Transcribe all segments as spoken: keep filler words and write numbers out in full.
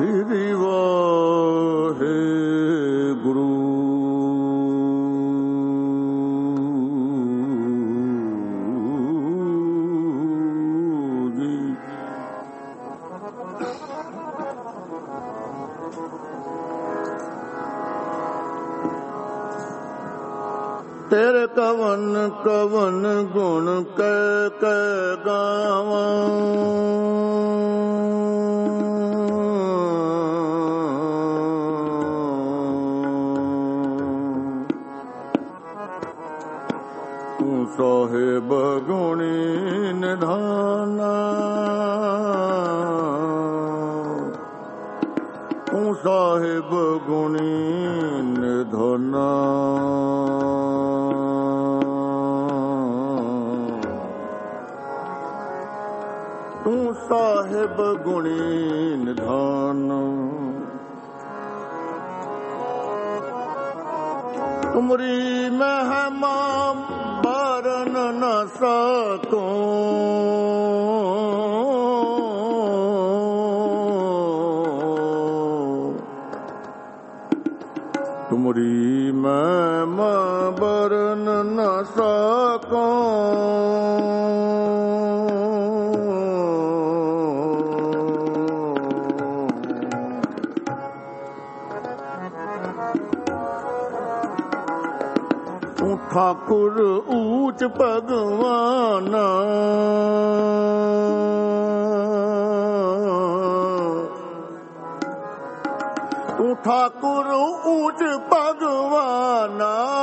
ਸ੍ਰੀ ਵਾਹਿਗੁਰੂ। ਤੇਰੇ ਕਵਨ ਕਵਨ ਗੁਣ ਕਹਿ ਕਹਿ ਗਾਵਾਂ, ਤੂੰ ਸਾਹਿਬ ਗੁਣੀ ਨਿਧਾਨਾ, ਤੂੰ ਸਾਹਿਬ ਗੁਣੀ ਨਿਧਾਨਾ। ਤੂੰ ਸਾਹਿਬ ਗੁਣੀ ਨਿਧਾਨ, ਤੁਮਰੀ ਮਹਿਮਾ ਬਾਰਨ ਨ ਸਕੂੰ, ਤੁਮਰੀ ਮਹਿਮਾ ਬਾਰਨ ਨ ਸਕੂੰ। ਠਾਕੁਰ ਊਚ ਭਗਵਾਨ, ਤੂੰ ਠਾਕੁਰ ਊਚ ਭਗਵਾਨ,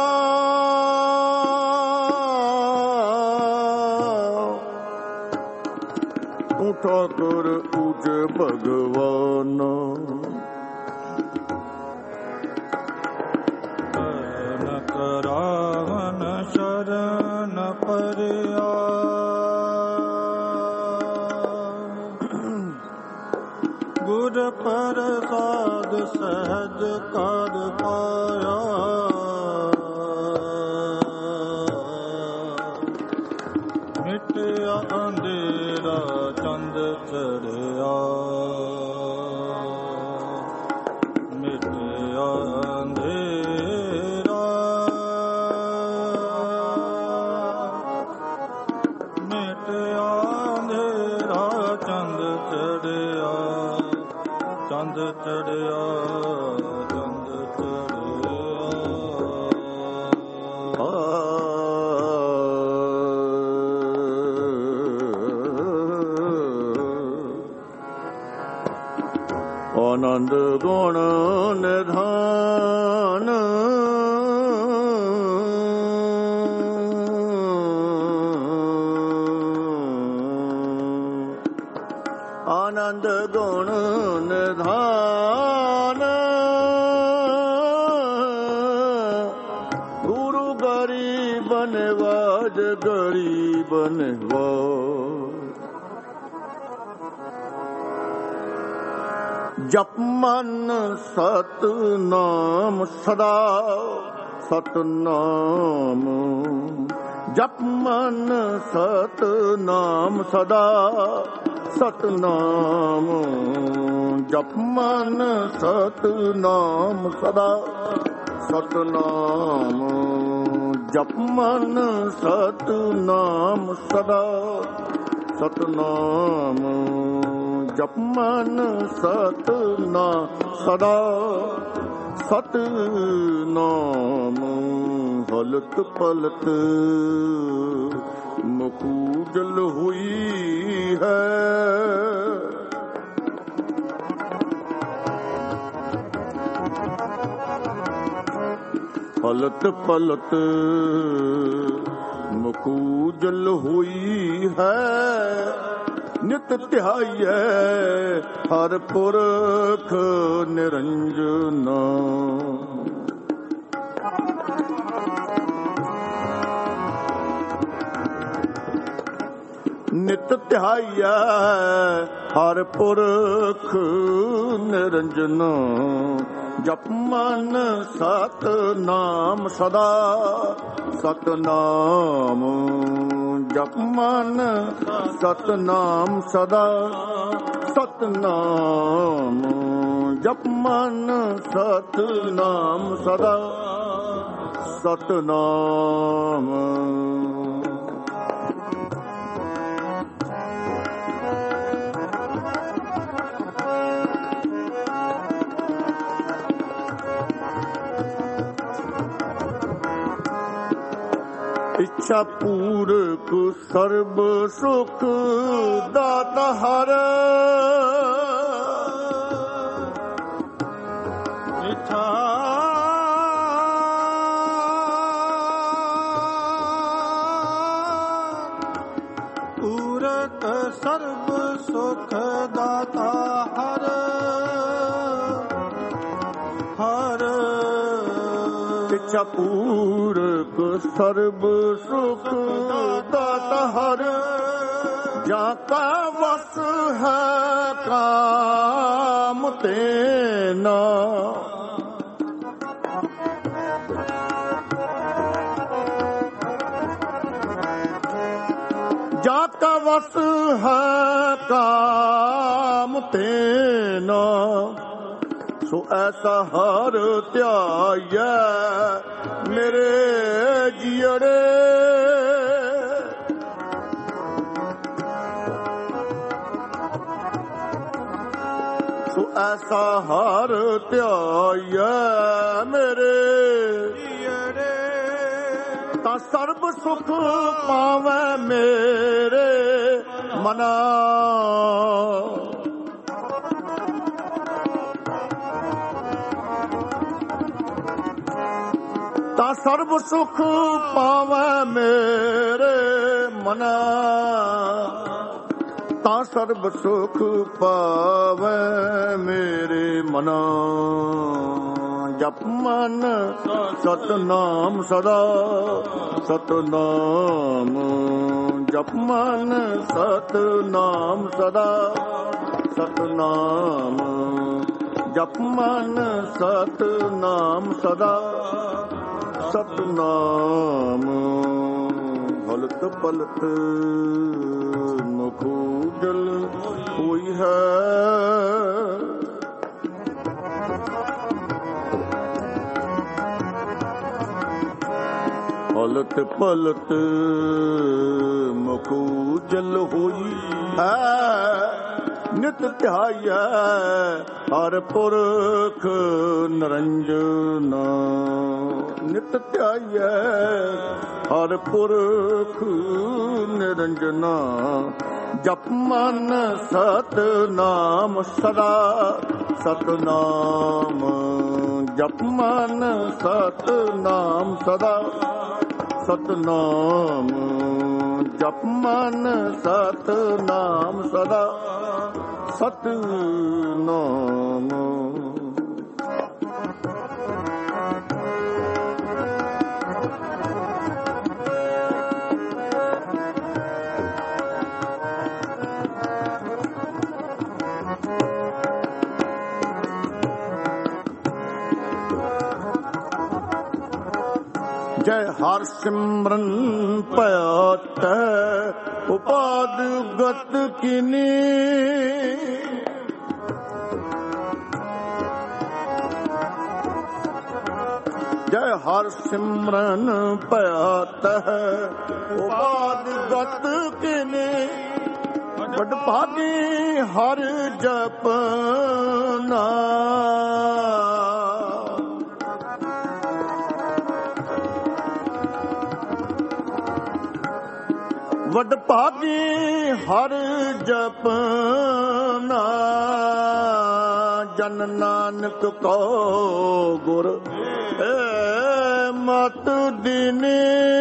ਤੂੰ ਠਾਕੁਰ ਊਚ ਭਗਵਾਨ। ਰਾਵਨ ਸ਼ਰਨ ਪਰਿਆ, ਗੁਰ ਪ੍ਰਸਾਦ ਸਹਿਜ ਕਰ ਪਾਇਆ, ਮਿਟਿਆ ਅੰਧੇਰਾ ਚੰਦ ਚੜਿਆ, ਮਿਟਿਆ ਅੰਧੇਰਾ, ਮਿਟਿਆ ਅੰਧੇਰਾ ਚੰਦ ਚੜਿਆ, ਚੰਦ ਚੜਿਆ, ਚੰਦ ਚੜਿਆ। ਆਨੰਦ ਗੁਣ ਨਿਧਾਨ, ਆਨੰਦ ਗੁਣ ਨਿਧਾਨ, ਗੁਰੂ ਗਰੀਬ ਨਿਵਾਜ ਗਰੀਬ ਨਿਵਾਜ। ਜਪ ਮਨ ਸਤਿਨਾਮ ਸਦਾ ਸਤਿਨਾਮ, ਜਪ ਮਨ ਸਤਿਨਾਮ ਸਦਾ ਸਤਿਨਾਮ, ਜਪ ਮਨ ਸਤਿਨਾਮ ਸਦਾ ਸਤਿਨਾਮ, ਜਪ ਮਨ ਸਤਿਨਾਮ ਸਦਾ ਸਤਿਨਾਮ, ਜਪ ਮਨ ਸਤਿਨਾਮ ਸਦਾ ਸਤਿਨਾਮ। ਹਲਤ ਪਲਤ ਮਖੂਜਲ ਹੋਈ ਹੈ, ਹਲਤ ਪਲਤ ਮਖੂਜਲ ਹੋਈ ਹੈ, ਨਿਤ ਧਿਆਈਐ ਹਰ ਪੁਰਖ ਨਿਰੰਜਨਾ। ਨਿਤ ਧਿਆਈਐ ਹਰ ਪੁਰਖ ਨਿਰੰਜਨਾ। ਜਪ ਮਨ ਸਤਿਨਾਮ ਸਦਾ ਸਤਿਨਾਮ, ਜਪ ਮਨ ਸਤਿਨਾਮ ਸਦਾ ਸਤਿਨਾਮ, ਜਪ ਮਨ ਸਤਨਾਮ ਸਦਾ ਸਤਨਾਮ। ਇੱਛਾ ਪੂਰਕ ਸਰਬ ਸੁਖ ਦਾਤਾ ਹਰ। ਇੱਛਾ ਪੂਰਕ ਸਰਬ ਸੁਖ ਦਾਤਾ ਹਰ ਹਰ। ਇੱਛਾ ਪੂਰਕ ਸਰਬ ਸੁਖ ਦਾਤਾ ਹਰ। ਜਾਂ ਕਾ ਵਸ ਹੈ ਕਾਮ ਤੇਨਾ। ਜਾਂ ਕਾ ਵਸ ਹੈ ਕਾਮ ਤੇਨਾ। ਸੋ ਐਸਾ ਹਰ ਧਿਆਇਐ ਮੇਰੇ ਜੀਅੜੇ। ਸੋ ਐਸਾ ਹਰ ਧਿਆਇਐ ਮੇਰੇ ਜੀਅੜੇ। ਤਾਂ ਸਰਬ ਸੁਖ ਪਾਵੈ ਮੇਰੇ ਮਨਾ। ਤਾਂ ਸਰਬ ਸੁਖ ਪਾਵੈ ਮੇਰੇ ਮਨਾ। ਤਾਂ ਸਰਬ ਸੁਖ ਪਾਵੈ ਮੇਰੇ ਮਨਾ। ਜਪ ਮਨ ਸਤਨਾਮ ਸਦਾ ਸਤਨਾਮ। ਜਪ ਮਨ ਸਤਨਾਮ ਸਦਾ ਸਤਨਾਮ। ਜਪ ਮਨ ਸਤਨਾਮ ਸਦਾ ਸਤਨਾਮ। ਹਲਤ ਪਲਤ ਮੁਖ ਉਜਲ ਹੋਈ ਹੈ। ਹਲਤ ਪਲਤ ਮੁਖ ਉਜਲ ਹੋਈ ਹੈ। ਨਿਤ ਧਿਆਈਐ ਹਰ ਪੁਰਖ ਨਿਰੰਜਨ। ਨਿਤ ਧਿਆਈਐ ਹਰ ਪੁਰਖ ਨਿਰੰਜਨ। ਜਪ ਮਨ ਸਤਨਾਮ ਸਦਾ ਸਤਨਾਮ। ਜਪ ਮਨ ਸਤਨਾਮ ਸਦਾ ਸਤਨਾਮ। ਜਪ ਮਨ ਸਤਨਾਮ ਸਦਾ ਸਤਨਾਮ। ਜੈ ਹਰਿ ਸਿਮਰਨ ਭਇਆ ਤੈ ਉਪਾਦ ਗਤ ਕੀਨੀ। ਜੈ ਹਰਿ ਸਿਮਰਨ ਭਇਆ ਤੈ ਉਪਾਦ ਗਤ ਕੀਨੀ। ਵਡ ਭਾਗੀ ਹਰਿ ਜਪਨਾ। ਵਡ ਭਾਗੀ ਹਰਿ ਜਪਨਾ। ਜਨ ਨਾਨਕ ਕੋ ਗੁਰ ਮਤ ਦੀਨੀ।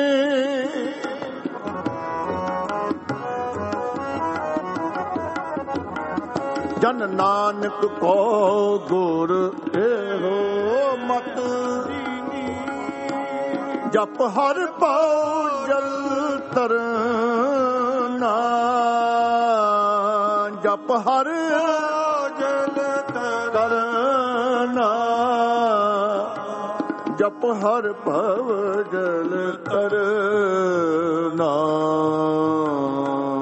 ਜਨ ਨਾਨਕ ਕੋ ਗੁਰ ਇਹੋ ਮਤ ਦੀਨੀ। ਜਪ ਹਰਿ ਪਾਉ ਜਲ ਤਰਨਾ। ਜਪ ਹਰਿ ਜਲ ਤਰਨਾ। ਜਪ ਹਰਿ ਭਵ ਜਲ ਤਰਨਾ।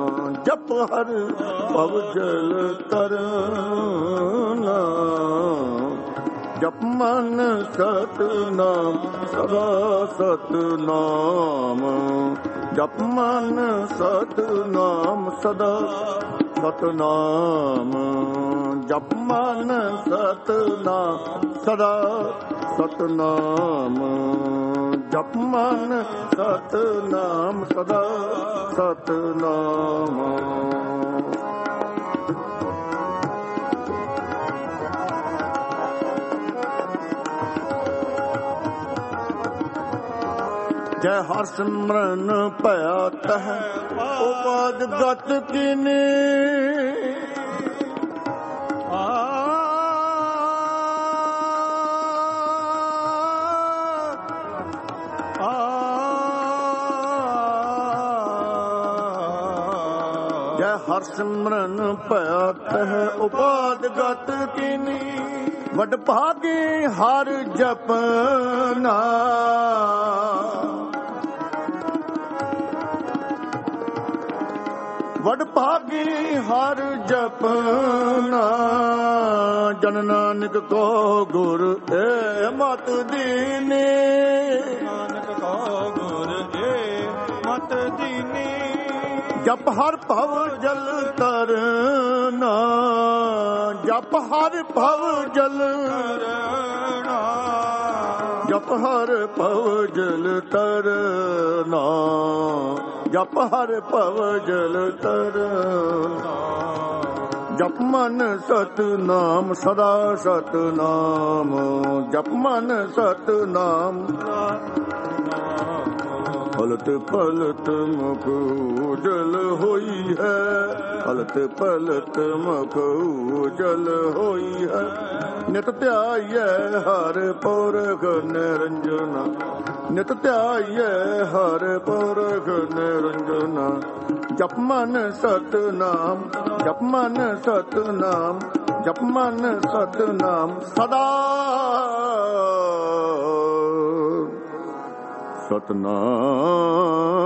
ਜਪ ਹਰਿ ਭਵ ਜਲ ਤਰਨਾ। ਜਪ ਮਨ ਸਤਨਾਮ ਸਦਾ ਸਤਨਾਮ ਜਪ ਮਨ ਸਤਨਾਮ ਸਦਾ ਸਤਨਾਮ ਜਪ ਮਨ ਸਤਨਾਮ ਸਦਾ ਸਤਨਾਮ ਜਪ ਮਨ ਸਤਨਾਮ ਸਦਾ ਸਤਨਾਮ ਜੈ ਹਰਿ ਸਿਮਰਨ ਭਇਆ ਤਹ ਉਪਾਦ ਗਤ ਕੀਨੀ ਜੈ ਹਰਿ ਸਿਮਰਨ ਭਇਆ ਤਹ ਉਪਾਦ ਗਤ ਕੀਨੀ ਵਡ ਭਾਗੀ ਹਰ ਜਪਨਾ ਵਡ ਭਾਗੀ ਹਰ ਜਪਨਾ ਜਨ ਨਾਨਕ ਕੋ ਗੁਰ ਏ ਮਤ ਦੀਨੀ ਨਾਨਕ ਕੋ ਗੁਰ ਏ ਮਤ ਦੀਨੀ ਜਪ ਹਰ ਭਵ ਜਲ ਤਰਨਾ ਜਪ ਹਰ ਭਵ ਜਲ ਤਰਨਾ ਜਪ ਹਰ ਭਵ ਜਲ ਤਰਨਾ ਜਪ ਹਰ ਭਵ ਜਲ ਤਰਨਾ ਜਪ ਮਨ ਸਤਨਾਮ ਸਦਾ ਸਤਨਾਮ ਜਪ ਮਨ ਸਤਨਾਮ ਹਲਤ ਪਲਤ ਮੁਖ ਉਜਲ ਹੋਈ ਹੈ ਹਲਤ ਪਲਤ ਮੁਖ ਉਜਲ ਹੋਈ ਹੈ ਨਿਤ ਧਿਆਈਐ ਹਰ ਪੁਰਖ ਨਿਰੰਜਨਾ ਨਿਤ ਧਿਆਈਐ ਹਰ ਪੁਰਖ ਨਿਰੰਜਨਾ ਜਪ ਮਨ ਸਤਨਾਮ ਜਪ ਮਨ ਸਤਨਾਮ ਜਪ ਮਨ ਸਤਨਾਮ ਸਦਾ ਸਤਨਾਮ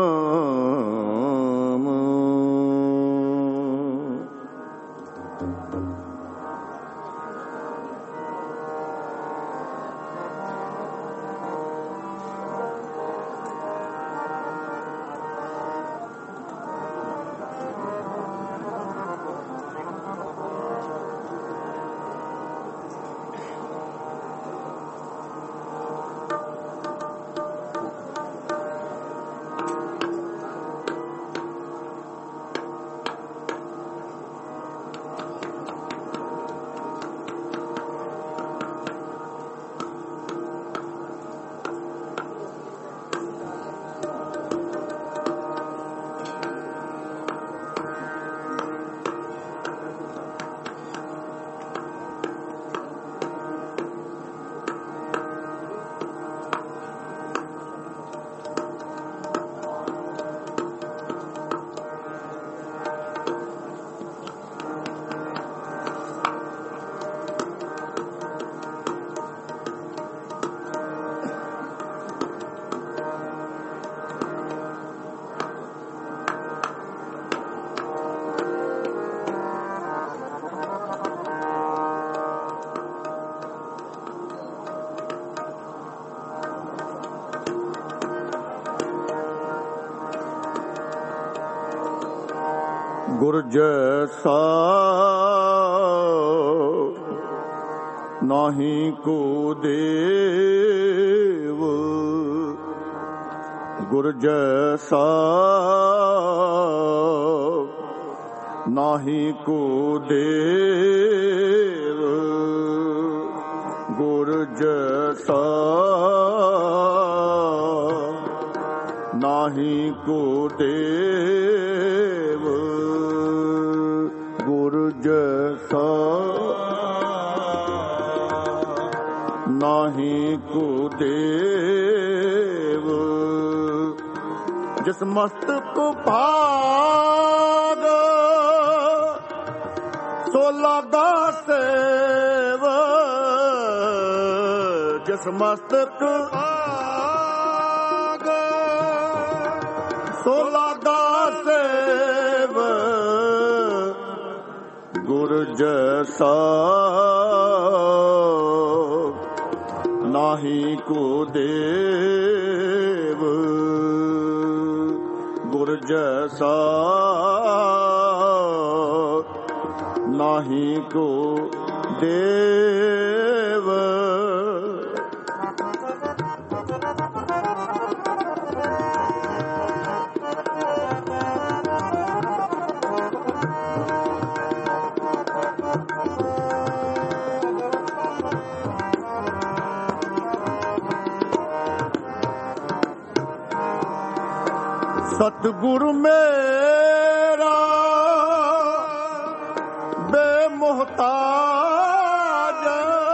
ਗੁਰ ਜੈਸਾ ਨਾਹੀ ਕੋ ਦੇਵ ਗੁਰ ਜੈਸਾ ਨਾਹੀ ਕੋ ਦੇਵ ਗੁਰ ਜੈਸਾ ਨਾਹੀ ਕੋ ਦੇਵ ਗੁਰ ਜੈਸਾ ਨਾਹੀ ਕੋ ਦੇਵ ਜਿਸ ਮਸਤਕ ਭਾਗ ਸੋ ਲਾਗਾ ਸੇਵ ਜਿਸ ਮਸਤਕ ਭਾਗ ਸੋ ਲਾਗਾ ਸੇਵ ਗੁਰ ਜੈਸਾ ਨਾਹੀ ਕੋ ਦੇਵ ਗੁਰ ਜੈਸਾ ਨਾਹੀ ਕੋ ਦੇਵ। ਸਤਿਗੁਰ ਮੇਰਾ ਬੇਮੁਹਤਾਜ,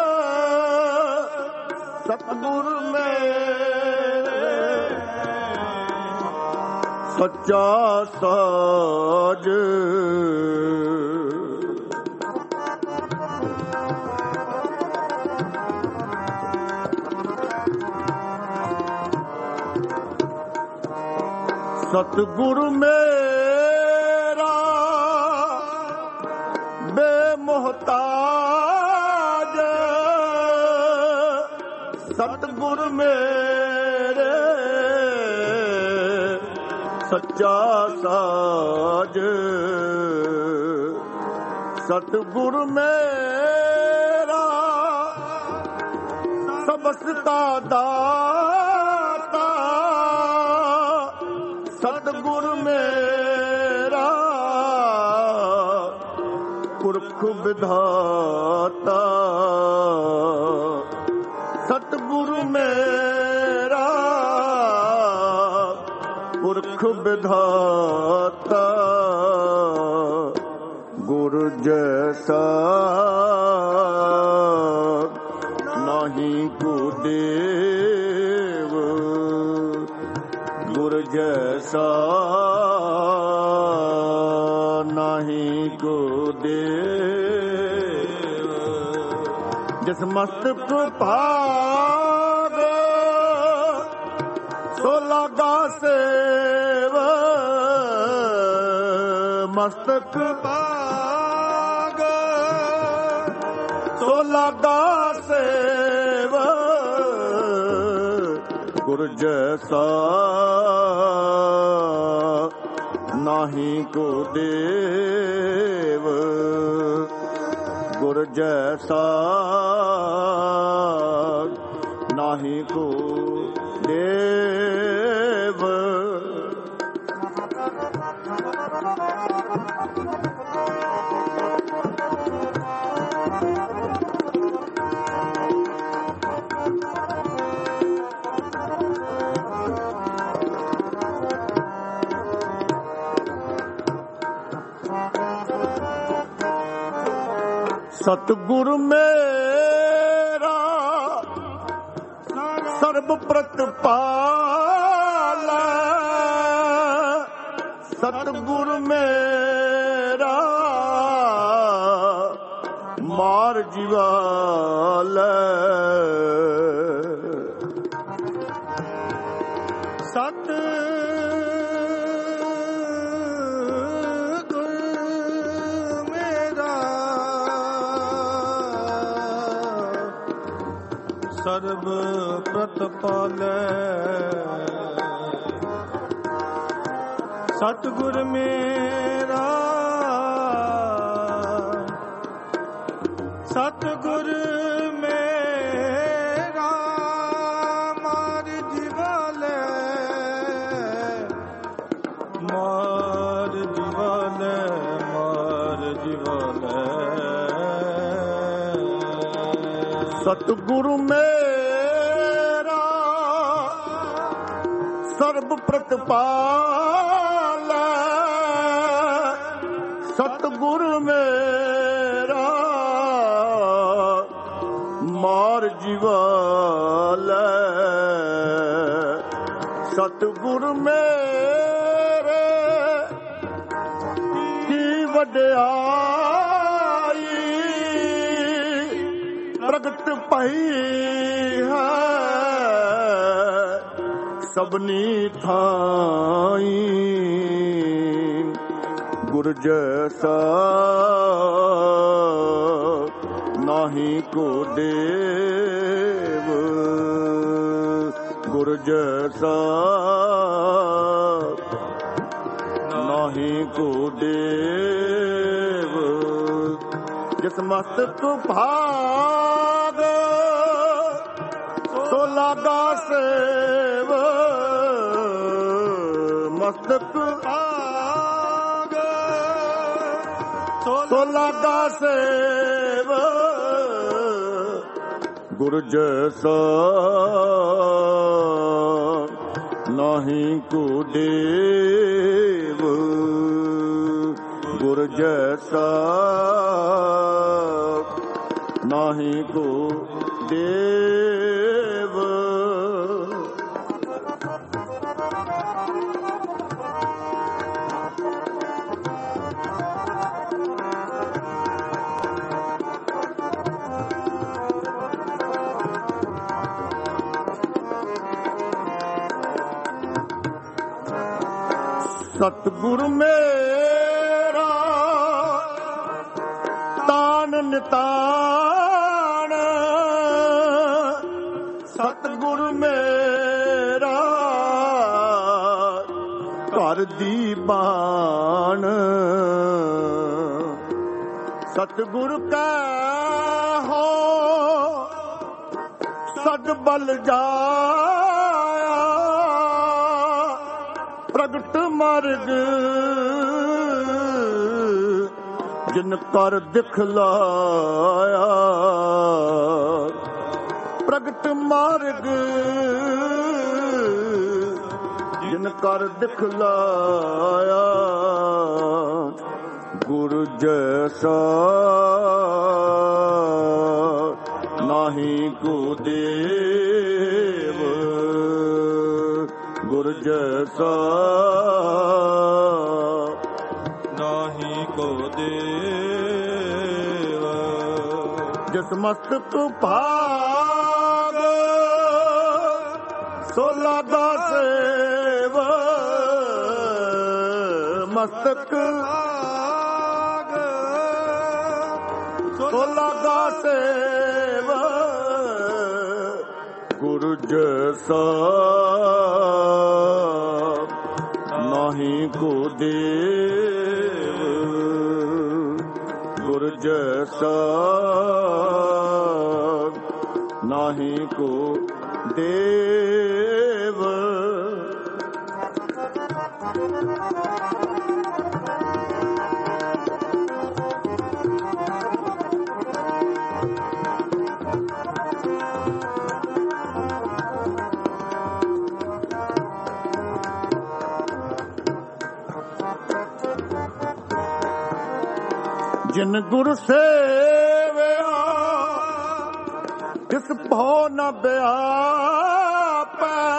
ਸਤਿਗੁਰ ਮੇਰੇ ਸੱਚਾ ਸਾਜ। ਸਤਿਗੁਰ ਮੇਰਾ ਬੇਮੁਹਤਾਜ, ਸਤਿਗੁਰ ਮੇਰੇ ਸੱਚਾ ਸਾਜ। ਸਤਿਗੁਰ ਮੇਰਾ ਸਬਸਤਾ ਦਾਤਾ, ਸਤਿਗੁਰ ਮੇਰਾ ਪੁਰਖ ਵਿਧਾਤਾ। ਸਤਿਗੁਰ ਮੇਰਾ ਪੁਰਖ ਵਿਧਾਤਾ। ਗੁਰ ਜੈਸਾ ਨਾਹੀ ਕੋ ਦੇਵ ਗੁਰ ਜੈਸਾ ਨਾਹੀ ਕੋ ਦੇਵ। ਜਿਸ ਮਸਤਕ ਭਾਗ ਸੋ ਲਾਗਾ ਸੇਵ, ਮਸਤਕ ਭਾਗ ਸੋ ਲਾਗਾ ਸੇਵ। ਗੁਰ ਜੈਸਾ ਨਾਹੀ ਕੋ ਦੇਵ ਗੁਰ ਜੈਸਾ ਨਾਹੀ ਕੋ ਦੇਵ। ਸਤਿਗੁਰ ਮੇਰਾ ਸਰਬ ਪ੍ਰਤਪਾਲ, ਸਤਿਗੁਰ ਮੇਰਾ ਮਾਰ ਜੀਵਾਲ। ਸਤ ਸਰਬ ਪ੍ਰਤਪਾਲੈ, ਸਤਿਗੁਰ ਮੇਰਾ ਸਤਿਗੁਰ ਮੇਰਾ ਮਾਰ ਜੀਵਾਲੈ, ਮਾਰ ਜੀਵਾਲੈ, ਮਾਰ ਜੀਵਾਲੈ। ਸਤਿਗੁਰ ਮੇਰਾ ਸਰਬ ਪ੍ਰਤਪਾਲ, ਸਤਿਗੁਰ ਮੇਰਾ ਮਾਰ ਜੀਵਾਲ। ਸਤਿਗੁਰ ਮੇਰੇ ਕੀ ਵਡਿਆਈ ਪ੍ਰਗਟ ਪਈ ਹੈ ਸਭਨੀ ਥਾਈ। ਗੁਰ ਜੈਸਾ ਨਾਹੀ ਕੋ ਦੇਵ ਗੁਰ ਜੈਸਾ ਨਾਹੀ ਕੋ ਦੇਵ। ਜਿਸ ਮਸਤਕ ਭਾਗ ਸੋ ਲਾਗਾ ਸੇਵ। ਮਸਤਕ ਭਾਗ ਸੋ ਲਾਗਾ ਸੇਵ। ਗੁਰ ਜੈਸਾ ਨਾਹੀ ਕੋ ਦੇਵ। ਗੁਰ ਜੈਸਾ ਨਾਹੀ ਕੋ ਦੇਵ। ਸਤਿਗੁਰ ਮੇਰਾ ਤਾਨ ਨਿਤਾਨ। ਸਤਿਗੁਰ ਮੇਰਾ ਘਰ ਦੀ ਬਾਣ। ਸਤਿਗੁਰ ਕੈ ਹੋ ਸਦ ਬਲ ਜਾਇਆ। ਪ੍ਰਗਟ ਮਾਰਗ ਜਿਨ ਕਰ ਦਿਖਲਾਇਆ। ਪ੍ਰਗਟ ਮਾਰਗ ਜਿਨ ਕਰ ਦਿਖਲਾਇਆ। ਗੁਰ ਜੈਸਾ ਨਾਹੀ ਕੋ ਦੇਵ। ਗੁਰ ਜੈਸਾ ਨਾਹੀ ਕੋ ਦੇਵ। ਜਿਸ ਮਸਤਕ ਭਾਗ ਸੋ ਲਾਗਾ ਸੇਵ। ਮਸਤਕ ਭਾਗ ਸੋ ਲਾਗਾ ਸੇਵ। ਗੁਰ ਜੈਸਾ ਨਾਹੀ ਕੋ ਦੇਵ। ਗੁਰ ਜੈਸਾ ਨਾਹੀ ਕੋ ਦੇਵ। ਜਿਨ ਗੁਰ ਸੇਵਿਆ ਤਿਸ ਭਉ ਨ ਬਿਆਪੈ।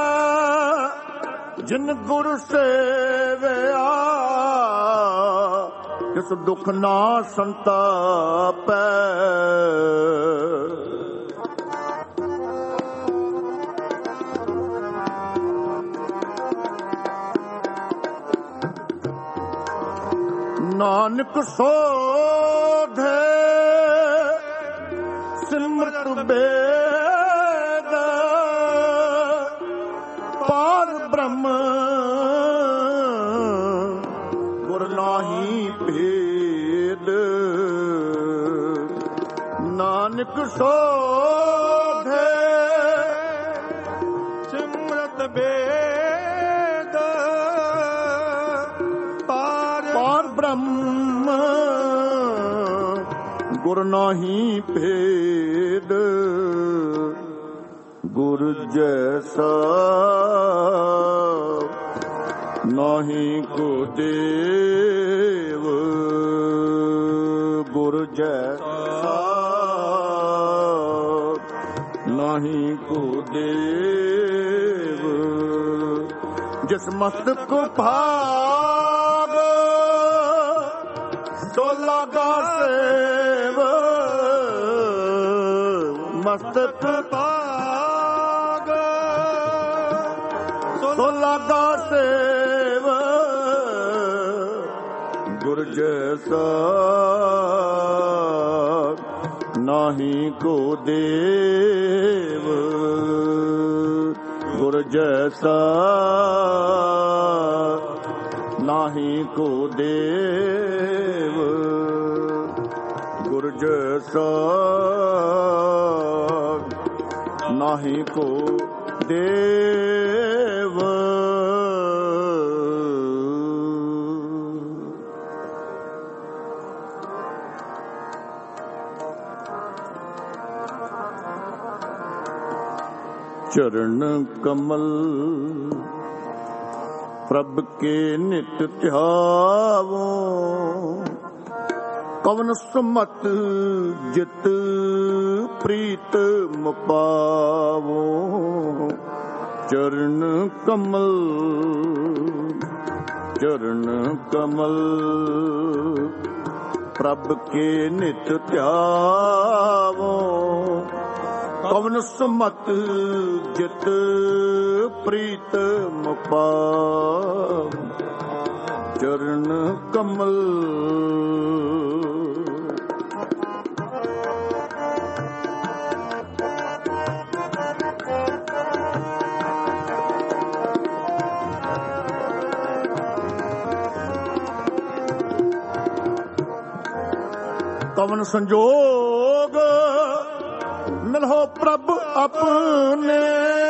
ਜਿਨ ਗੁਰ ਸੇਵਿਆ ਤਿਸ ਦੁਖ ਨਾ ਸੰਤਾਪੈ। ਨਾਨਕ ਸੋਧੇ ਸਿਮਰਤ ਬੇਦ। ਪਾਰ ਬ੍ਰਹਮ ਗੁਰ ਨਾਹੀ ਭੇਦ। ਨਾਨਕ ਸੋਧੇ ਸਿਮਰਤ ਬੇਦ। ਪਾਰ ਬ੍ਰਹਮ ਗੁਰ ਨਾਹੀ ਭੇਦ। ਗੁਰ ਜੈਸਾ ਨਾਹੀ ਕੋ ਦੇਵ। ਗੁਰ ਜੈਸਾ ਨਾਹੀ ਕੋ ਦੇਵ। ਜਿਸ ਮਸਤਕ ਭਾਗ ਸੋ ਲਾਗਾ ਸੇਵ। ਮਸਤਕ ਭਾਗ ਸੋ ਲਾਗਾ ਸੇਵ। ਗੁਰ ਜੈਸਾ ਨਾਹੀ ਕੋ ਦੇਵ। ਗੁਰ ਜੈਸਾ ਨਾਹੀ ਕੋ ਦੇਵ, ਗੁਰ ਜੈਸਾ ਨਾਹੀ ਕੋ ਦੇਵ। ਚਰਨ ਕਮਲ ਪ੍ਰਭ ਕੇ ਨਿਤ ਧਿਆਵੋ, ਕਵਨ ਸੁਮਤ ਜਿਤ ਪ੍ਰੀਤ ਮੁਪਾਵੋ। ਚਰਨ ਕਮਲ ਚਰਨ ਕਮਲ ਪ੍ਰਭ ਕੇ ਨਿਤ ਧਿਆਵੋ, ਕਵਨ ਸੁਮਤ ਜਿਤ ਪ੍ਰੀਤ ਮੁਪਾਵੋ। ਚਰਨ ਕਮਲ ਕਵਨ ਸੰਜੋਗ ਮਿਲਹੁ ਪ੍ਰਭ ਆਪਣੇ,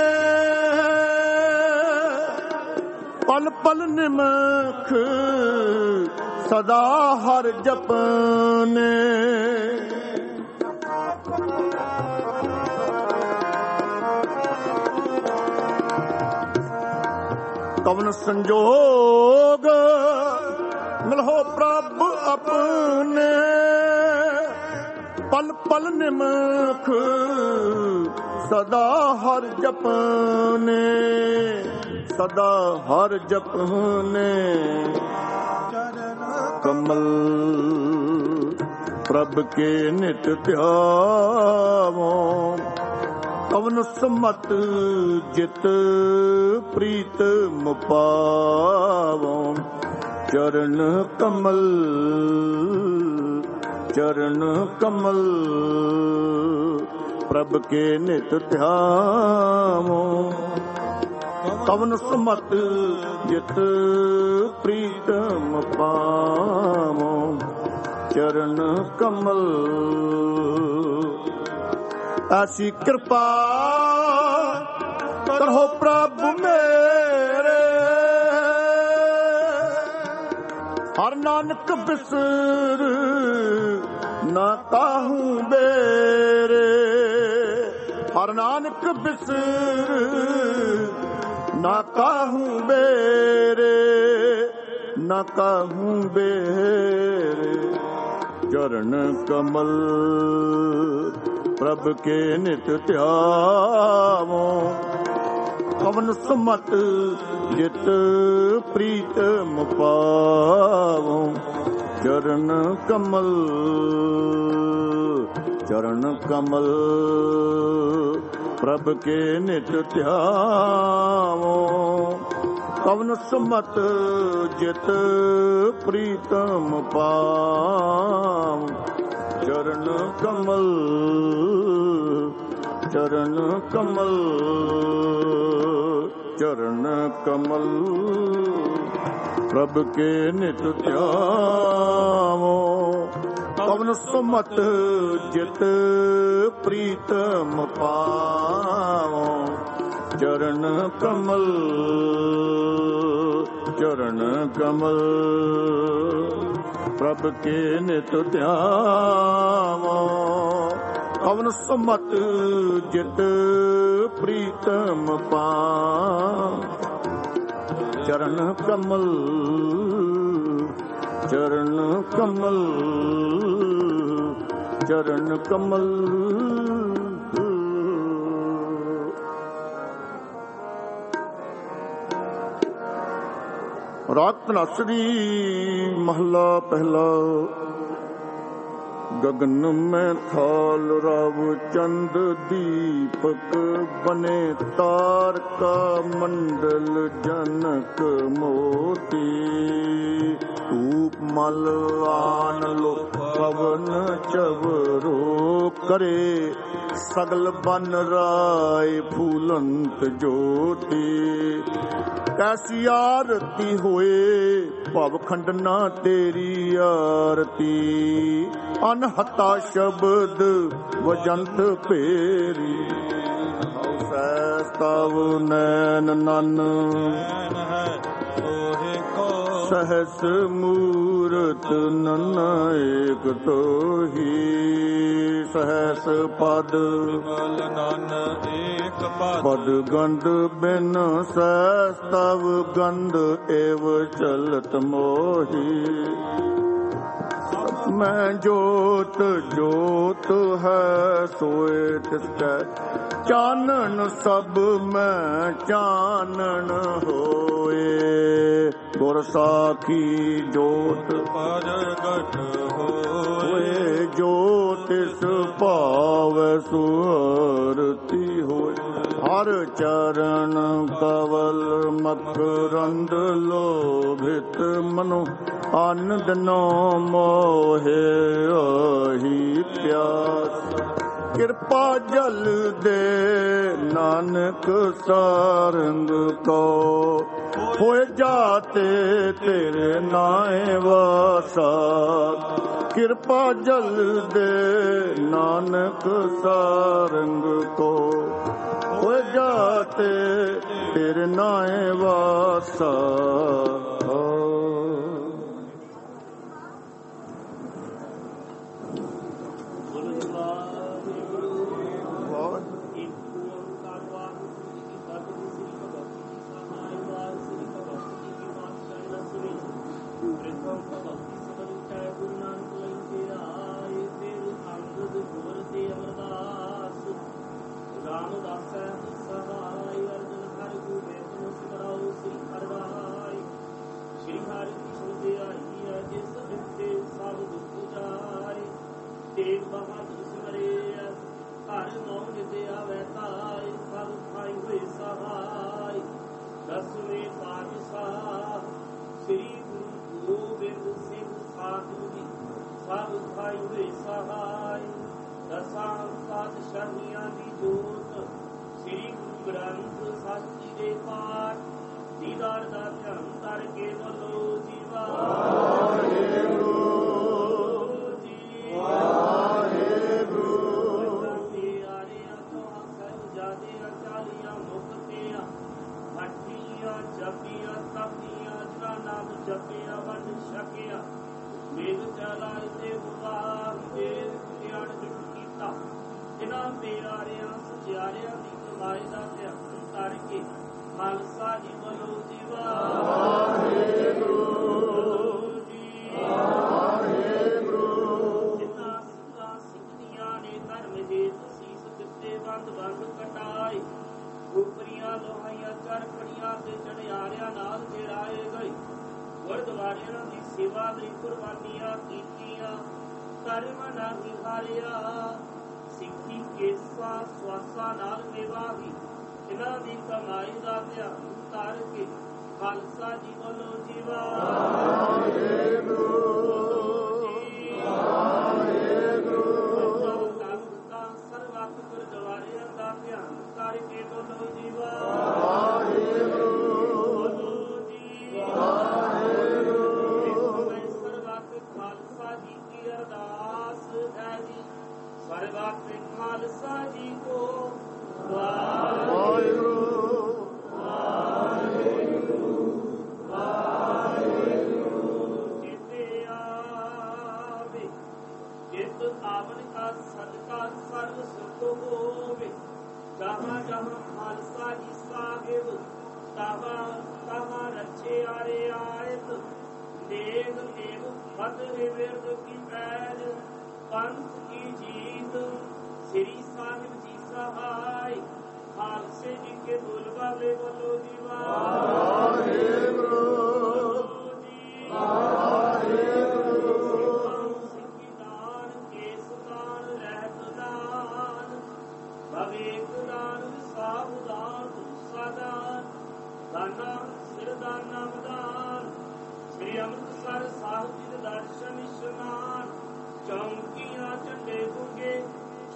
ਪਲ ਪਲ ਨਿਮਖ ਸਦਾ ਹਰ ਜਪਨੇ। ਕਵਨ ਸੰਜੋਗ ਮਿਲਹੁ ਪ੍ਰਭ ਆਪਣੇ, ਪਲ ਪਲ ਨਿਮਖ ਸਦਾ ਹਰ ਜਪਨੇ, ਸਦਾ ਹਰ ਜਪਨੇ। ਕਮਲ ਪ੍ਰਭ ਕੇ ਨਿਤ ਧਿਆਵੋ, ਕਵਨ ਸੁਮਤ ਜਿਤ ਪ੍ਰੀਤ ਮੁਪਾਵੋ। ਚਰਨ ਕਮਲ ਚਰਨ ਕਮਲ ਪ੍ਰਭ ਕੇ ਨਿਤ ਧਿਆਵੋ, ਕਵਨ ਸੁਮਤ ਜਿਤ ਪ੍ਰੀਤਮ ਪਾਵੋ। ਚਰਨ ਕਮਲ ਐਸੀ ਕਿਰਪਾ ਕਰੋ ਪ੍ਰਭ ਮੇਰੇ, ਹਰ ਨਾਨਕ ਬਿਸਰ ਨਾ ਕਾਹੂ ਬੇਰੇ। ਹਰ ਨਾਨਕ ਬਿਸਰ ਨਾ ਕਾਹੂ ਬੇਰੇ, ਨਾ ਕਾਹੂ ਬੇਰੇ। ਚਰਨ ਕਮਲ ਪ੍ਰਭ ਕੇ ਨਿਤ ਧਿਆਵੋ, ਕਵਨ ਸੁਮਤ ਜਿਤ ਪ੍ਰੀਤਮ ਪਾਵੋ। ਚਰਨ ਕਮਲ ਚਰਨ ਕਮਲ ਪ੍ਰਭ ਕੇ ਨਿਤ ਧਿਆਵੋ, ਕਵਨ ਸੁਮਤ ਜਿਤ ਪ੍ਰੀਤਮ ਪਾਵੋ। ਚਰਨ ਕਮਲ ਚਰਨ ਕਮਲ ਚਰਨ ਕਮਲ ਪ੍ਰਭ ਕੇ ਨਿਤ ਧਿਆਵੋ, ਕਵਨ ਸੁਮਤ ਜਿਤ ਪ੍ਰੀਤਮ ਪਾਵੋ। ਚਰਨ ਕਮਲ ਚਰਨ ਕਮਲ ਪ੍ਰਭ ਕੇ ਨਿਤ ਧਿਆਵੋ, ਕਵਨ ਸੁਮਤ ਜਿਤ ਪ੍ਰੀਤਮ ਪਾਵੋ। ਚਰਨ ਕਮਲ ਚਰਨ ਕਮਲ ਚਰਨ ਕਮਲ। ਰਾਗ ਧਨਾਸਰੀ ਮਹਲਾ ਪਹਿਲਾ। ਗगन में थाल रव चंद दीपक बने तार का मंडल जनक मोती। धूप मल आन लो पवन चवरो करे ਸਗਲ ਬਨ ਰਾਏ ਫੂਲੰਤ ਜੋਤੀ। ਕੈਸੀ ਆਰਤੀ ਹੋਏ ਭਵ ਖੰਡਨਾ ਤੇਰੀ ਆਰਤੀ। ਅਨਹਤਾ ਸ਼ਬਦ ਵਜੰਤ ਭੇਰੀ। ਹਉ ਸਹਿ ਤਵ ਨੈਣ ਨਨ ਸਹਸ ਮੂਰਤ ਨਨ ਏਕ ਤੋਹੀ। ਸਹਸ ਪਦ ਨਨ ਏਕ ਪਦ। ਪਦ ਗੰਧ ਬਿਨ ਸਹਿਸ ਤਵ ਗੰਧ ਏਵ ਚਲਤ ਮੋਹੀ। ਮੈਂ ਜੋਤ ਜੋਤ ਹੈ ਸੋਏ ਤਿਸਕੈ ਚਾਨਣ ਸਭ ਮੈਂ ਚਾਨਣ ਹੋਏ। ਗੁਰ ਸਾਖੀ ਜੋਤ ਪ੍ਰਗਟ ਹੋਏ। ਜੋ ਤਿਸ ਭਾਵੈ ਸੁਆਰਤੀ ਹੋਏ। ਹਰ ਚਰਨ ਕਵਲ ਮਕਰੰਦ ਲੋਭਿਤ ਮਨੁ ਆਨੰਦ ਨੋ ਮੋਹਿ ਆਹੀ ਪਿਆਸ। ਕਿਰਪਾ ਜਲ ਦੇ ਨਾਨਕ ਸਾਰੰਗ ਕੋ ਹੋਏ ਜਾਤੇ ਤੇਰੇ ਨਾਏ ਵਾਸਾ। ਕਿਰਪਾ ਜਲ ਦੇ ਨਾਨਕ ਸਾਰੰਗ ਕੋ ਹੋਏ ਜਾਤੇ ਤੇਰੇ ਨਾਏ ਵਾਸਾ।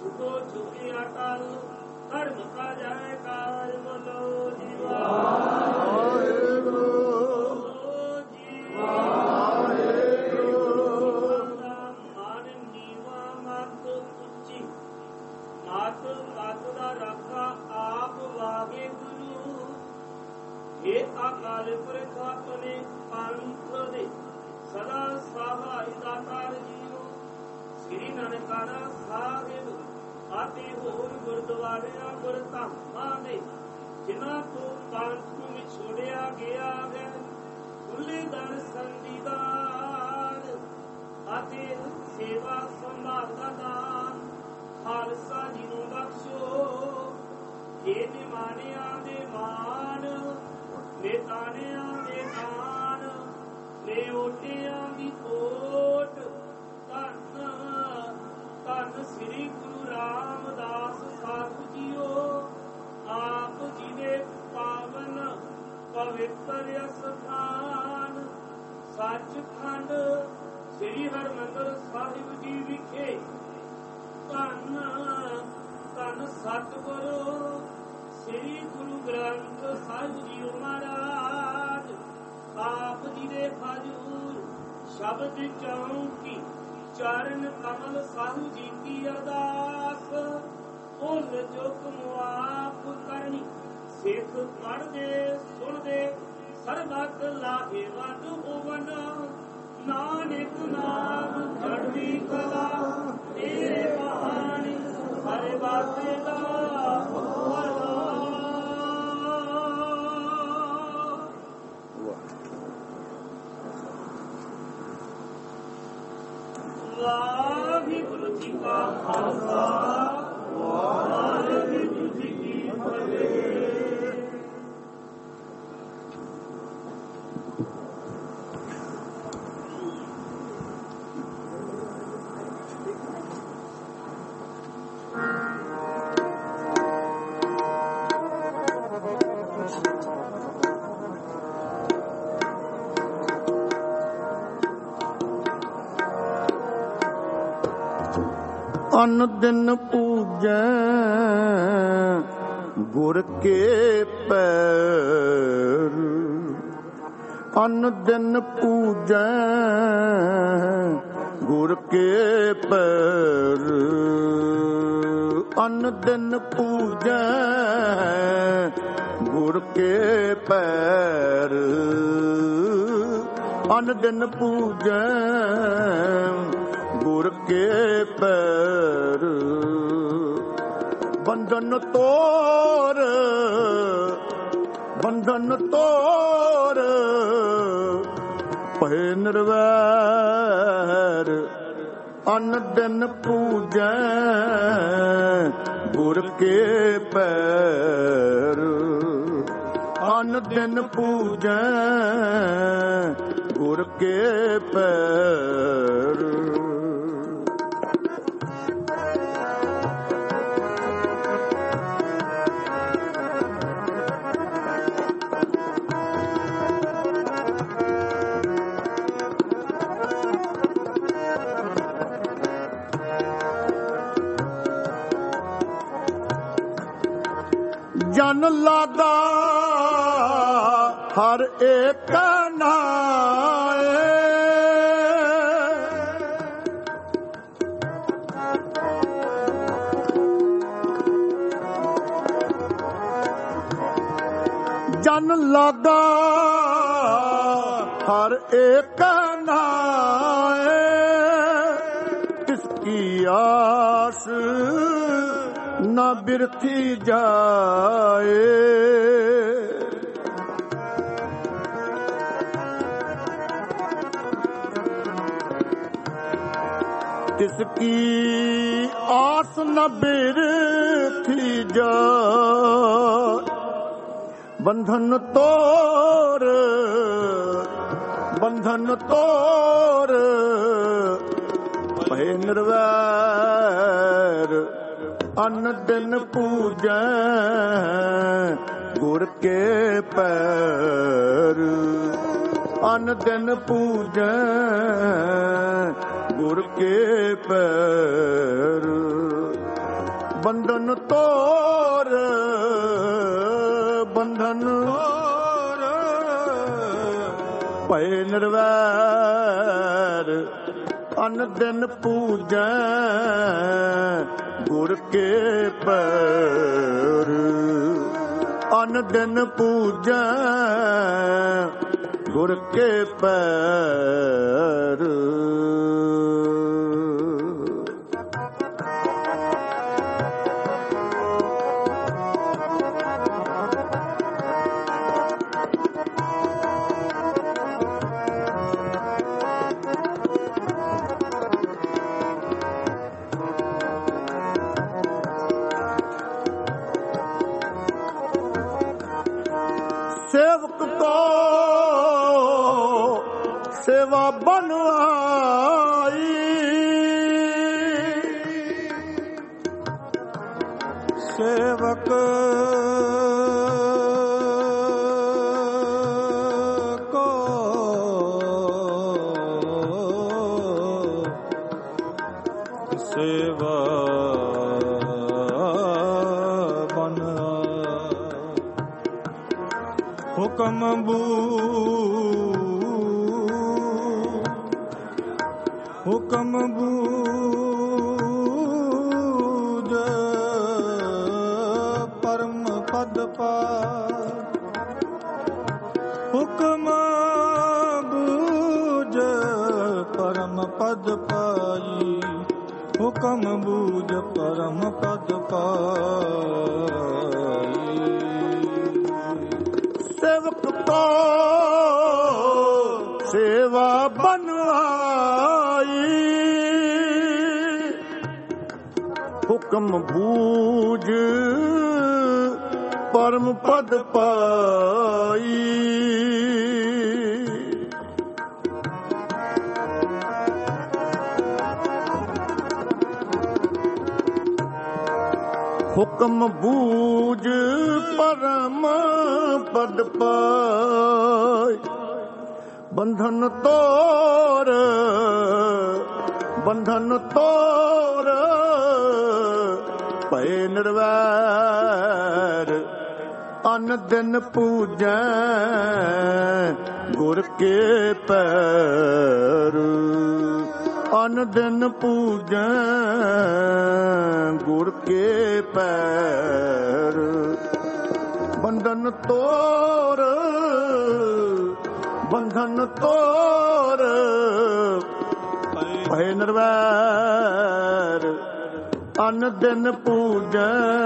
ਛੁਟੋ ਛੁਪੀ ਅਟਲ ਧਰਮ ਕਾ ਜੈਕਾਰ ਬੋਲੋ ਜੀਵਾ ਅਕਾਲ ਪੁਰਖ ਆਪਣੇ ਪੰਥ ਦੇ ਸਦਾ ਸਹਾਈ ਦਾਤਾਰ ਜੀਓ ਸ੍ਰੀ ਨਾਨਕਾਣਾ ਸਾਹਿਬ ਅਤੇ ਹੋਰ ਗੁਰਦੁਆਰਿਆਂ ਗੁਰਧਾਮਾਂ ਦੇ ਜਿਨ੍ਹਾਂ ਤੋਂ ਪੰਥ ਨੂੰ ਵਿਛੋੜਿਆ ਗਿਆ ਹੈ ਖੁੱਲੇ ਦਰਸ਼ਨ ਦੀਦਾਰ ਅਤੇ ਸੇਵਾ ਸੰਭਾਲ ਦਾ ਦਾਨ ਖਾਲਸਾ ਜੀ ਨੂੰ ਬਖਸ਼ੋ। ਇਹ ਨਿਮਾਣਿਆਂ ਦੇ ਮਾਣ ਨੇਤਾਣਿਆਂ ਦੇ ਦਾਨ ਨਿਓਟਿਆਂ ਦੀ ਓਟ ਧੰਨ ਧੰਨ ਸ੍ਰੀ ਗੁਰੂ ਰਾਮਦਾਸ ਸਾਹਿਬ ਜੀਓ ਆਪ ਜੀ ਦੇ ਪਾਵਨ ਪਵਿੱਤਰ ਅਸਥਾਨ ਸੱਚਖੰਡ ਸ੍ਰੀ ਹਰਿਮੰਦਰ ਸਾਹਿਬ ਜੀ ਵਿਖੇ ਧੰਨ ਧੰਨ ਸਤਿਗੁਰੂ ਸ੍ਰੀ ਗੁਰੂ ਗ੍ਰੰਥ ਸਾਹਿਬ ਜੀ ਮਹਾਰਾਜ ਆਪ ਜੀ ਦੇ ਹਜ਼ੂਰ ਸ਼ਬਦ ਚੌਂਕੀ ਚਰਨ ਕਮਲ ਸਾਹਿਬ ਜੀ ਕੀ ਅਰਦਾਸ ਭੁੱਲ ਚੁੱਕ ਮੁਆਫ ਕਰਨੀ ਸਿੱਖ ਪੜ੍ਹਦੇ ਸੁਣਦੇ ਸਰਬੱਤ ਲਾਹੇ ਵੱਧ ਹੋਵਨ ਨਾਨਕ ਨਾਮ ਚੜ੍ਹਦੀ ਕਲਾ ਤੇਰੇ ਬਾਣੀ ਹਰੇ ਬਾਤੇ ਦਾ ਵਾਹਿਗੁਰੂ ਜੀ ਕਾ ਖਾਲਸਾ ਵਾਹਿਗੁਰੂ ਜੀ ਕੀ ਫਤਿਹ। ਅਨ ਦਿਨ ਪੂਜੈ ਗੁਰ ਕੇ ਪੈਰ ਅਨ ਦਿਨ ਪੂਜੈ ਗੁਰ ਕੇ ਪੈਰ ਅਨ ਦਿਨ ਪੂਜੈ ਗੁਰ ਕੇ ਪੈਰ ਅਨ ਦਿਨ ਪੂਜੈ ਗੁਰ ਕੇ ਪੈਰ ਬੰਧਨ ਤੋਰ ਬੰਧਨ ਤੋਰ ਭੈ ਨਿਰਵੈਰ ਅਨ ਦਿਨ ਪੂਜੈ ਗੁਰ ਕੇ ਪੈਰ ਅਨ ਦਿਨ ਪੂਜੈ ਗੁਰ ਕੇ ਪੈਰ ਜਨ ਲਾਦਾ ਹਰ ਏਕ ਨਾਏ ਜਨ ਲਾਦਾ ਹਰ ਏਕ ਨਾਏ ਤਿਸ ਕੀ ਆਸ ਨਾ ਬਿਰਥੀ ਜਾਏ ਤਿਸ ਕੀ ਆਸ ਨਾ ਬਿਰਥੀ ਜਾਏ ਬੰਧਨ ਤੋਰ ਬੰਧਨ ਤੋਰ ਭੈ ਨਿਰਵੈਰ ਅਨ ਦਿਨ ਪੂਜੈ ਗੁਰ ਕੇ ਪੈਰ ਅਨ ਦਿਨ ਪੂਜੈ ਗੁਰ ਕੇ ਪੈਰ ਬੰਧਨ ਤੋਰ ਬੰਧਨ ਤੋਰ ਭਏ ਨਿਰਵੈਰ ਅਨ ਦਿਨ ਪੂਜੈ ਗੁਰ ਕੇ ਪੈਰ ਅਨ ਦਿਨ ਪੂਜੈ ਗੁਰ ਕੇ ਪੈਰ ਸੇਵਕ ਕੋ ਸੇਵਾ ਬਨ ਆਈ ਸੇਵਕ ਕੋ ਸੇਵਾ ਬਨ ਹੁਕਮ ਬੂ ਹੁਕਮ ਬੂਝ ਪਰਮ ਪਦ ਪਾਇ ਹੁਕਮ ਬੂਝ ਪਰਮ ਪਦ ਪਾਈ ਹੁਕਮ ਬੂਝ ਪਰਮ ਪਦ ਪਾਈ ਸੇਵਕ ਕੋ ਸੇਵਾ ਬਨ ਆਈ ਹੁਕਮ ਬੂਝ ਪਰਮ ਪਦ ਪਾਈ ਹੁਕਮ ਬੂਝ ਪਰਮ ਪਦ ਪਾਇ ਬੰਧਨ ਤੋਰ ਬੰਧਨ ਤੋਰ ਭਏ ਨਿਰਵੈਰ ਅਨ ਦਿਨ ਪੂਜੈ ਗੁਰ ਕੇ ਪੈਰ ਅਨ ਦਿਨ ਪੂਜੈ ਗੁਰ ਕੇ ਪੈਰ ਬੰਧਨ ਤੋਰ ਬੰਧਨ ਤੋਰ ਭਏ ਨਿਰਵੈਰ ਅਨ ਦਿਨ ਪੂਜੈ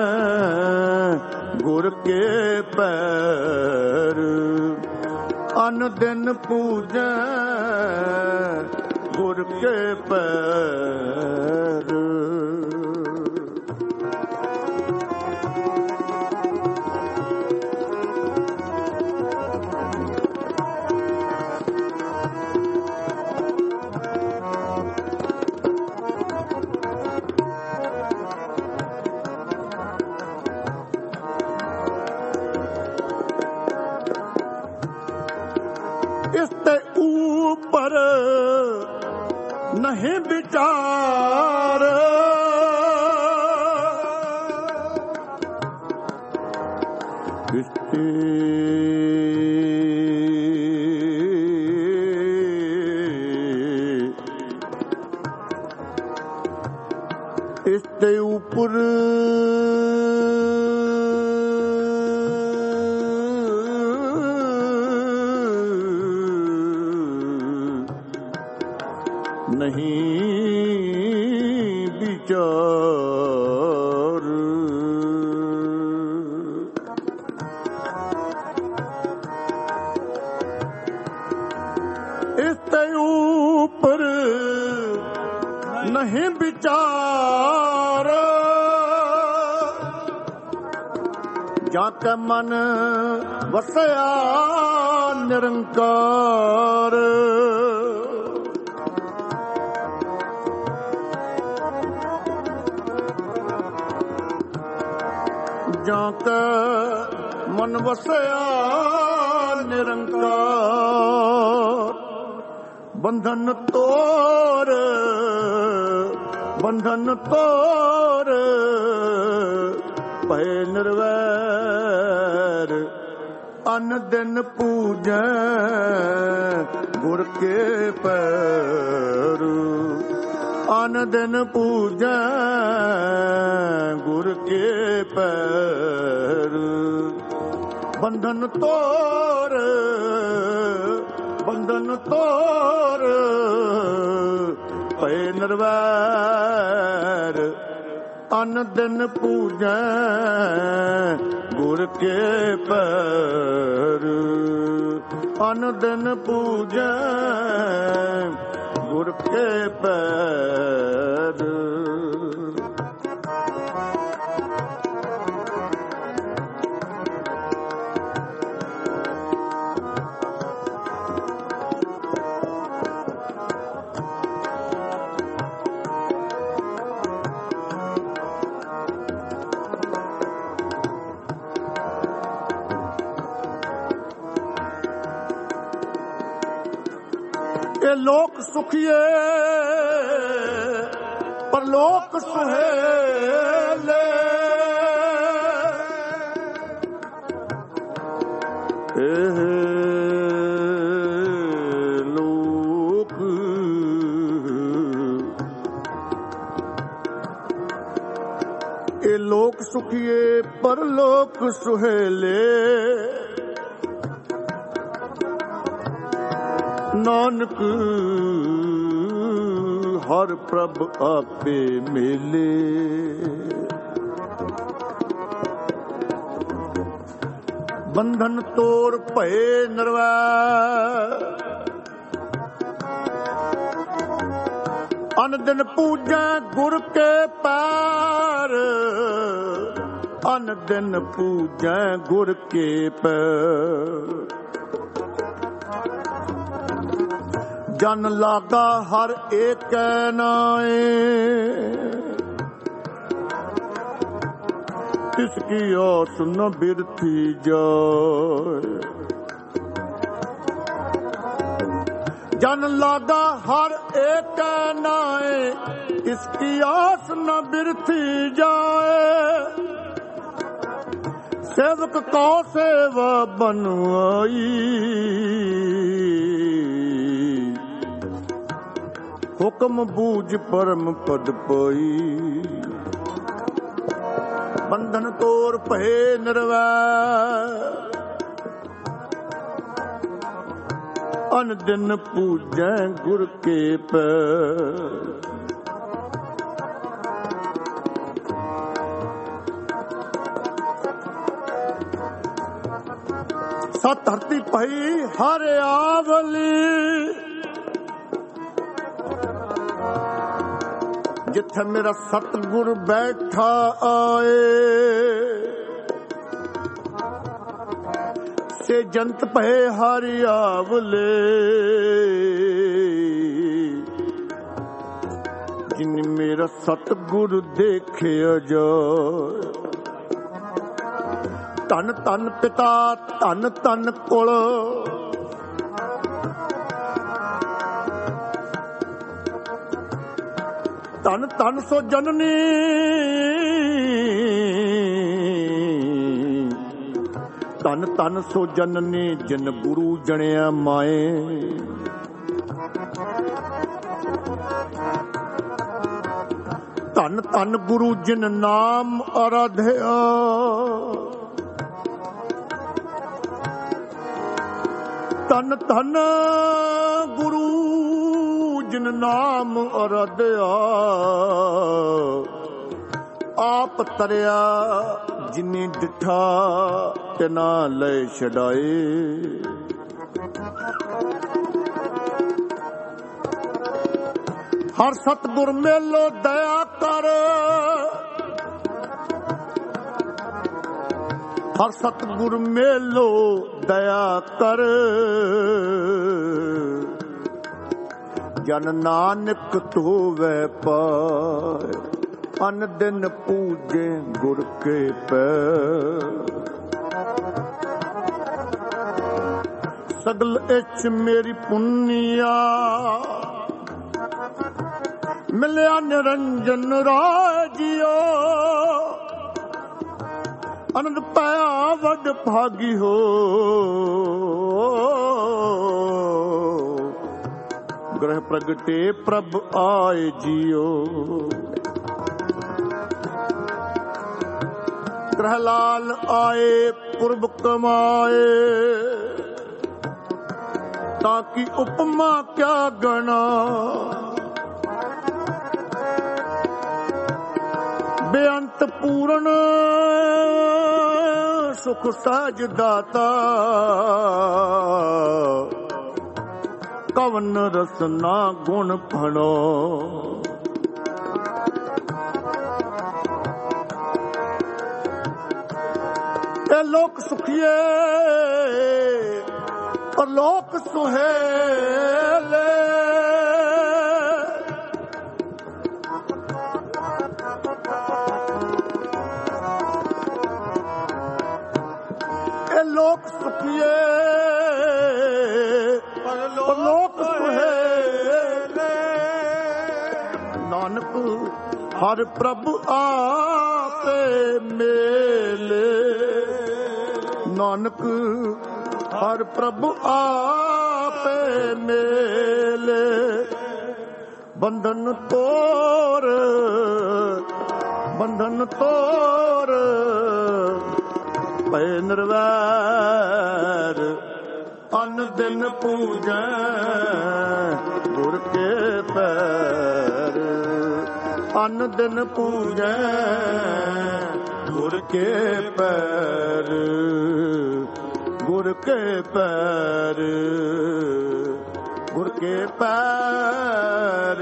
ਗੁਰ ਕੇ ਪੈਰ ਅਨ ਦਿਨ ਪੂਜੈ ਗੁਰ ਕੇ ਪੈਰ ਇਸ ਤੇ ਊਪਰ ਨਹੀਂ ਵਿਚਾਰ ਇਸ ਤੇ ਇਸ ਤੇ ਊਪਰ ਨਹੀਂ ਵਿਚਾਰ ਇਸ ਤੇ ਊਪਰ ਨਹੀਂ ਵਿਚਾਰ ਜਾਂ ਕੈ ਮਨ ਵਸਿਆ ਨਿਰੰਕਾਰ ਜਾਂ ਕੈ ਮਨ ਵਸਿਆ ਨਿਰੰਕਾਰ ਬੰਧਨ ਤੋਰ ਬੰਧਨ ਤੋਰ ਭਏ ਨਿਰਵੈਰ ਅਨ ਦਿਨ ਪੂਜੈ ਗੁਰ ਕੇ ਪੈਰ ਅਨ ਦਿਨ ਪੂਜੈ ਗੁਰ ਕੇ ਪੈਰ ਬੰਧਨ ਤੋਰ ਬੰਧਨ ਤੋਰ ਭਏ ਨਿਰਵੈਰ ਅਨ ਦਿਨ ਪੂਜੈ ਗੁਰ ਕੇ ਪੈਰ ਅਨ ਦਿਨ ਪੂਜੈ ਗੁਰ ਕੇ ਪੈਰ ਲੋਕ ਸੁਖੀਏ ਪਰਲੋਕ ਸੁਹੇਲੇ ਇਹ ਲੋਕ ਇਹ ਲੋਕ ਸੁਖੀਏ ਪਰਲੋਕ ਸੁਹੇਲੇ ਨਾਨਕ ਹਰ ਪ੍ਰਭ ਆਪੇ ਮਿਲੇ ਬੰਧਨ ਤੋੜ ਭਏ ਨਿਰਵੈਰ ਅਨ ਦਿਨ ਪੂਜੈ ਗੁਰ ਕੇ ਪੈਰ ਅਨ ਦਿਨ ਪੂਜੈ ਗੁਰ ਕੇ ਪੈਰ ਜਨ ਲਾਗਾ ਹਰ ਏਕੈ ਨਾਏ ਤਿਸ ਕੀ ਆਸ ਨ ਬਿਰਥੀ ਜਾਏ ਜਨ ਲਾਗਾ ਹਰ ਏਕੈ ਨਾਏ ਤਿਸ ਕੀ ਆਸ ਨ ਬਿਰਥੀ ਜਾਏ ਸੇਵਕ ਕੋ ਸੇਵਾ ਬਨਵਾਈ ਹੁਕਮ ਬੂਝ ਪਰਮ ਪਦ ਪਾਈ ਬੰਧਨ ਤੋੜ ਭਏ ਨਿਰਵੈਰ ਅਨ ਦਿਨ ਪੂਜੈ ਗੁਰ ਕੇ ਪੈਰ ਸਤ ਧਰਤੀ ਭਈ ਹਰ ਆਵਲੀ ਜਿੱਥੇ ਮੇਰਾ ਸਤਿਗੁਰ ਬੈਠਾ ਆਏ ਸੇ ਜੰਤ ਭਏ ਹਰਿ ਆਵਲੇ ਜਿਨ ਮੇਰਾ ਸਤਿਗੁਰ ਦੇਖਿਆ ਜਾਏ ਧੰਨ ਧੰਨ ਪਿਤਾ ਧੰਨ ਧੰਨ ਕੁਲ ਧੰਨ ਧੰਨ ਸੋ ਜਨਨੀ ਧੰਨ ਧੰਨ ਸੋ ਜਨਨੀ ਜਿਨ ਗੁਰੂ ਜਣਿਆ ਮਾਏ ਧੰਨ ਧੰਨ ਗੁਰੂ ਜਿਨ ਨਾਮ ਅਰਾਧਿਆ ਧੰਨ ਧੰਨ ਗੁਰੂ ਜਿਨ ਨਾਮ ਅਰਾਧਿਆ ਆਪ ਤਰਿਆ ਜਿਨੀ ਡਿਠਾ ਤਿਨਾ ਲੈ ਛਡਾਏ ਹਰ ਸਤਿਗੁਰ ਮੇਲੋ ਦਇਆ ਕਰ ਹਰ ਸਤਿਗੁਰ ਮੇਲੋ ਦਇਆ ਕਰ ਜਨ ਨਾਨਕ ਧੋਵੈ ਪਾਇ ਅਨ ਦਿਨ ਪੂਜੇ ਗੁਰ ਕੇ ਪੈਰ ਸਗਲ ਇਛ ਮੇਰੀ ਪੁੰਨਿਆ ਮਿਲਿਆ ਨਿਰੰਜਨ ਰਾਜਿਓ ਆਨੰਦ ਪਾਇਆ ਵੱਡ ਭਾਗੀ ਹੋ। ਗ੍ਰਹਿ ਪ੍ਰਗਟੇ ਪ੍ਰਭ ਆਏ ਜੀਓ। ਗ੍ਰਹਿ ਲਾਲ ਆਏ ਪੁਰਬ ਕਮਾਏ। ਤਾਂ ਕਿ ਉਪਮਾ ਕਿਆ ਗਣਾ। ਬੇਅੰਤ ਪੂਰਨ ਸੁਖ ਸਹਿਜ ਦਾਤਾ। ਕਵਨ ਰਸਨਾ ਗੁਣ ਭਣੋ। ਇਹ ਲੋਕ ਸੁਖੀਏ ਪਰਲੋਕ ਸੁਹੇਲੇ। ਇਹ ਲੋਕ ਸੁਖੀਏ ਪਰਲੋਕ ਸੁਹੇਲੇ। ਨਾਨਕ ਹਰ ਪ੍ਰਭ ਆਪੇ ਮੇਲੇ। ਨਾਨਕ ਹਰ ਪ੍ਰਭ ਆਪੇ ਮੇਲੇ। ਬੰਧਨ ਤੋਰ ਬੰਧਨ ਤੋਰ ਭੈ ਨਿਰਵੈਰ। ਅਨ ਦਿਨ ਪੂਜੈ ਗੁਰ ਕੇ ਪੈਰ। ਅਨ ਦਿਨ ਪੂਜੈ ਗੁਰ ਕੇ ਪੈਰ। ਗੁਰ ਕੇ ਪੈਰ ਗੁਰ ਕੇ ਪੈਰ।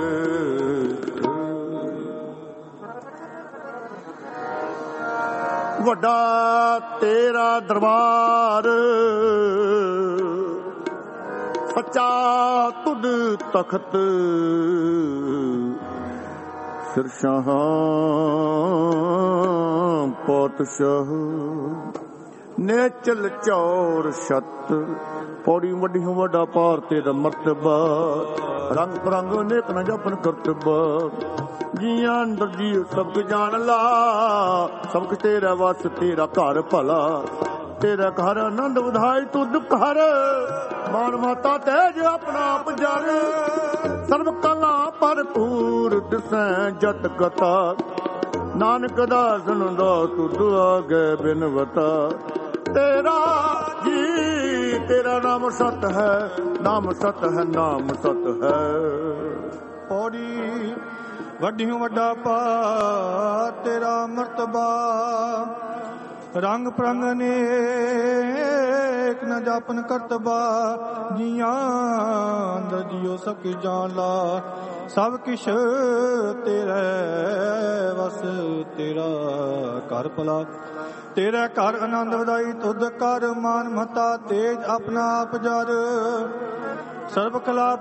ਵੱਡਾ ਤੇਰਾ ਦਰਬਾਰ। ਸੱਚਾ ਤੁਧ ਤਖਤ। ਸਿਰਸ਼ਾਹਾਂ ਪਾਤਸ਼ਾਹ। ਨੇਚਲ ਚੌਰ ਛਤ। ਪੌੜੀ ਵੱਡੀ ਵੱਡਾ ਪਾਰ ਤੇਰਾ ਮਰਤਬਾ। ਰੰਗ ਬਰੰਗ ਨੇਕ ਨਾ ਜਪਨ ਕਰਤਬਾ। ਜੀਆਂ ਅੰਦਰ ਜੀ ਸਭ ਜਾਣ ਲਾ। ਸਭ ਕੁ ਤੇਰਾ ਵਸ ਤੇਰਾ ਘਰ ਭਲਾ। ਤੇਰਾ ਘਰ ਆਨੰਦ ਵਧਾਈ ਤੁਧ ਘਰ। ਮਾਨ ਮਾਤਾ ਤੇਜ ਆਪਣਾ ਆਪ ਜਰ। ਸਰਬ ਕਲਾ ਭਰਪੂਰ ਦਿਸੈ ਜਤ ਕਥਾ। ਨਾਨਕ ਦਾਸਨ ਦਾ ਤੁਧ ਆਗੇ ਬਿਨਵਤਾ। ਤੇਰਾ ਜੀ ਤੇਰਾ ਨਾਮ ਸਤ ਹੈ। ਨਾਮ ਸਤ ਹੈ ਨਾਮ ਸਤ ਹੈ। ਪੌੜੀ ਵੱਡਿਓ ਵੱਡਾ ਪਾ ਤੇਰਾ ਮਰਤਬਾ। ਰੰਗ ਪ੍ਰੰਗ ਨੇਕ ਨ ਜਾਪਨ ਕਰਤਬਾ। ਜੀਆਂ ਅੰਦਰ ਜੀਓ ਸਭ ਕੀ ਜਾਣ ਲਾ। ਸਭ ਕਿਛ ਤੇਰੇ ਵਸ ਤੇਰਾ ਘਰ ਭਲਾ। ਤੇਰਾ ਘਰ ਆਨੰਦ ਵਧਾਈ ਤੁਧ ਕਰ। ਮਾਨ ਮਤਾ ਤੇਜ ਆਪਣਾ ਆਪ ਜਰ। ਸਰਬ ਕਲਾ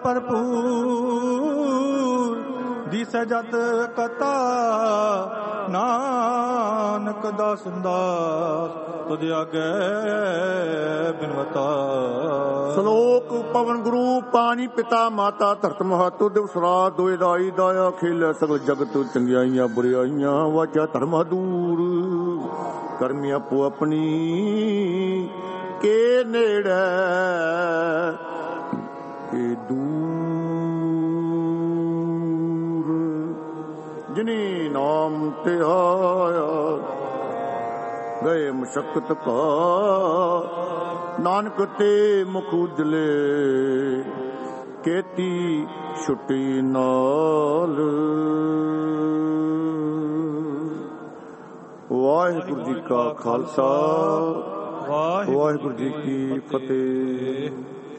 ਭਰਪੂਰ ਦਿਸੈ ਜਤ ਕਥਾ। ਨਾਨਕ ਦਾਸ ਦਾਸ ਤੁਧ ਆਗੇ ਬਿਨਵਤਾ। ਸ਼ਲੋਕ ਪਵਨ ਗੁਰੂ ਪਾਣੀ ਪਿਤਾ ਮਾਤਾ ਧਰਤ ਮਹਤੁ ਦਿਵਸ ਰਾਤ ਦੋਇ ਰਾਈ ਦਾਇਆ ਖੇਲੇ ਸਗਲ ਜਗਤ ਚੰਗਿਆਈਆਂ ਬੁਰਾਈਆਂ। ਵਾਚਾ ਧਰਮ ਦੂਰ ਕਰਮੀ ਆਪੋ ਆਪਣੀ ਕੇ ਨੇੜੇ। ਕੇ ਦੂਰ ਜਿਨੀ ਨਾਮ ਤੇ ਆਇਆ। ਗਏ ਮਸ਼ਕਤ ਕਾ ਨਾਨਕ ਤੇ ਮੁਖ ਉਜਲੇ। ਕੀਤੀ ਛੁੱਟੀ ਨਾਲ। ਵਾਹਿਗੁਰੂ ਜੀ ਕਾ ਖਾਲਸਾ ਵਾਹਿਗੁਰੂ ਜੀ ਕੀ ਫਤਿਹ।